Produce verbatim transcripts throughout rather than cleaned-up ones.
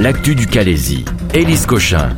l'actu du Calaisis. Élise Cochin.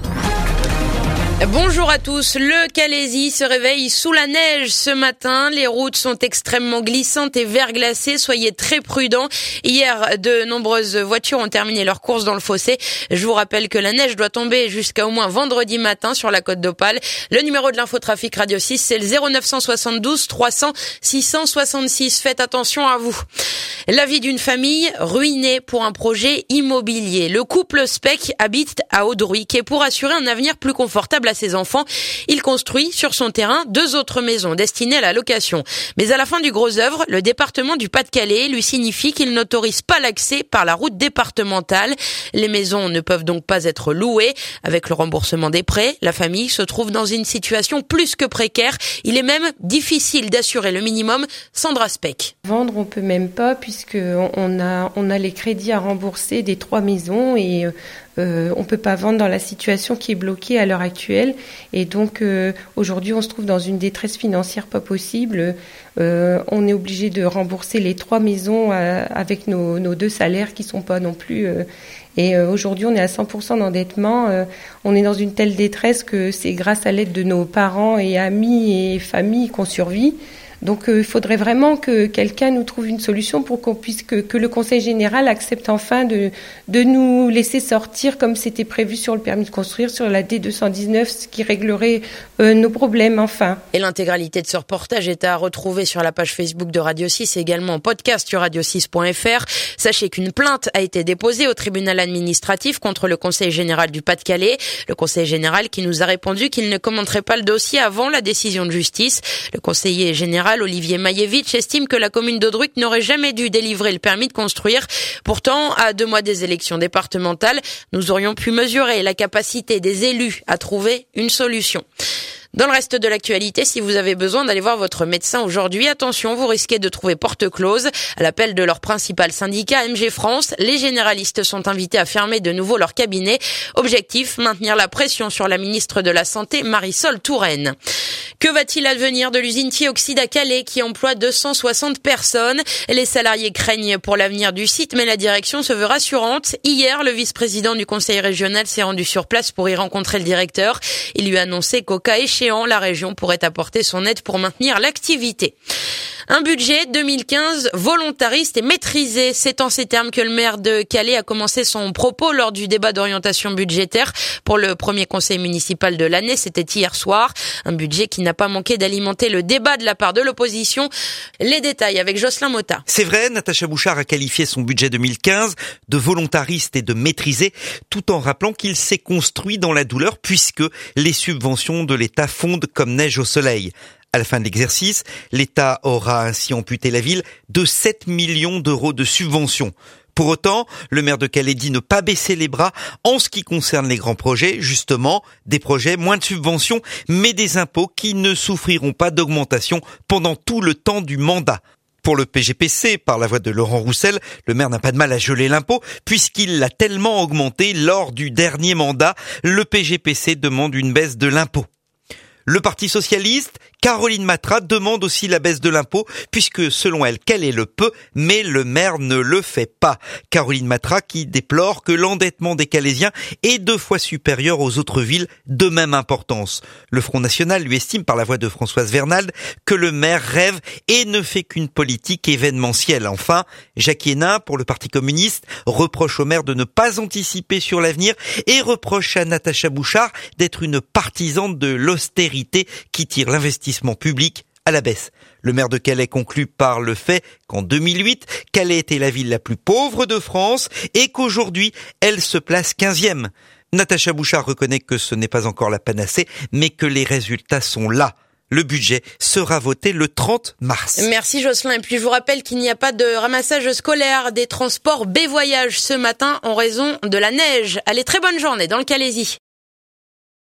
Bonjour à tous. Le Calaisis se réveille sous la neige ce matin. Les routes sont extrêmement glissantes et verglacées. Soyez très prudents. Hier, de nombreuses voitures ont terminé leur course dans le fossé. Je vous rappelle que la neige doit tomber jusqu'à au moins vendredi matin sur la côte d'Opale. Le numéro de l'infotrafic Radio six, c'est le zéro neuf soixante-douze trois cents six cent soixante-six. Faites attention à vous. La vie d'une famille ruinée pour un projet immobilier. Le couple Speck habite à Audruic et pour assurer un avenir plus confortable à ses enfants, il construit sur son terrain deux autres maisons destinées à la location. Mais à la fin du gros œuvre, le département du Pas-de-Calais lui signifie qu'il n'autorise pas l'accès par la route départementale. Les maisons ne peuvent donc pas être louées. Avec le remboursement des prêts, la famille se trouve dans une situation plus que précaire. Il est même difficile d'assurer le minimum. Sandra Speck. Vendre, on peut même pas puisque on a on a les crédits à rembourser des trois maisons et euh, on peut pas vendre dans la situation qui est bloquée à l'heure actuelle. Et donc euh, aujourd'hui, on se trouve dans une détresse financière pas possible. Euh, on est obligé de rembourser les trois maisons euh, avec nos, nos deux salaires qui sont pas non plus. Euh, et euh, aujourd'hui, on est à cent pour cent d'endettement. Euh, on est dans une telle détresse que c'est grâce à l'aide de nos parents et amis et familles qu'on survit. Donc il euh, faudrait vraiment que quelqu'un nous trouve une solution pour qu'on puisse que, que le Conseil général accepte enfin de, de nous laisser sortir comme c'était prévu sur le permis de construire, sur la D deux cent dix-neuf, ce qui réglerait euh, nos problèmes enfin. Et l'intégralité de ce reportage est à retrouver sur la page Facebook de Radio six et également en podcast sur radio six point f r. Sachez qu'une plainte a été déposée au tribunal administratif contre le Conseil général du Pas-de-Calais. Le Conseil général qui nous a répondu qu'il ne commenterait pas le dossier avant la décision de justice. Le conseiller général Olivier Maïevitch estime que la commune d'Audruic n'aurait jamais dû délivrer le permis de construire. Pourtant, à deux mois des élections départementales, nous aurions pu mesurer la capacité des élus à trouver une solution. Dans le reste de l'actualité, si vous avez besoin d'aller voir votre médecin aujourd'hui, attention, vous risquez de trouver porte close. À l'appel de leur principal syndicat, M G France, les généralistes sont invités à fermer de nouveau leur cabinet. Objectif, maintenir la pression sur la ministre de la Santé, Marisol Touraine. Que va-t-il advenir de l'usine Thioxide à Calais qui emploie deux cent soixante personnes? Les salariés craignent pour l'avenir du site, mais la direction se veut rassurante. Hier, le vice-président du conseil régional s'est rendu sur place pour y rencontrer le directeur. Il lui a annoncé qu'au cas échéant, la région pourrait apporter son aide pour maintenir l'activité. Un budget deux mille quinze volontariste et maîtrisé. C'est en ces termes que le maire de Calais a commencé son propos lors du débat d'orientation budgétaire pour le premier conseil municipal de l'année. C'était hier soir. Un budget qui n'a pas manqué d'alimenter le débat de la part de l'opposition. Les détails avec Jocelyn Motta. C'est vrai, Natacha Bouchard a qualifié son budget deux mille quinze de volontariste et de maîtrisé, tout en rappelant qu'il s'est construit dans la douleur puisque les subventions de l'État fondent comme neige au soleil. À la fin de l'exercice, l'État aura ainsi amputé la ville de sept millions d'euros de subventions. Pour autant, le maire de Calais dit ne pas baisser les bras en ce qui concerne les grands projets, justement, des projets moins de subventions, mais des impôts qui ne souffriront pas d'augmentation pendant tout le temps du mandat. Pour le P G P C, par la voix de Laurent Roussel, le maire n'a pas de mal à geler l'impôt puisqu'il l'a tellement augmenté lors du dernier mandat. Le P G P C demande une baisse de l'impôt. Le Parti socialiste, Caroline Matra, demande aussi la baisse de l'impôt puisque selon elle, Calais le peut, mais le maire ne le fait pas. Caroline Matra qui déplore que l'endettement des Calaisiens est deux fois supérieur aux autres villes de même importance. Le Front National lui estime par la voix de Françoise Vernald que le maire rêve et ne fait qu'une politique événementielle. Enfin, Jacques Hénin, pour le Parti communiste, reproche au maire de ne pas anticiper sur l'avenir et reproche à Natacha Bouchard d'être une partisane de l'austérité qui tire l'investissement public à la baisse. Le maire de Calais conclut par le fait qu'en deux mille huit, Calais était la ville la plus pauvre de France et qu'aujourd'hui, elle se place quinzième. Natacha Bouchard reconnaît que ce n'est pas encore la panacée, mais que les résultats sont là. Le budget sera voté le trente mars. Merci Jocelyn. Et puis je vous rappelle qu'il n'y a pas de ramassage scolaire des transports B-Voyage ce matin en raison de la neige. Allez, très bonne journée dans le Calaisis.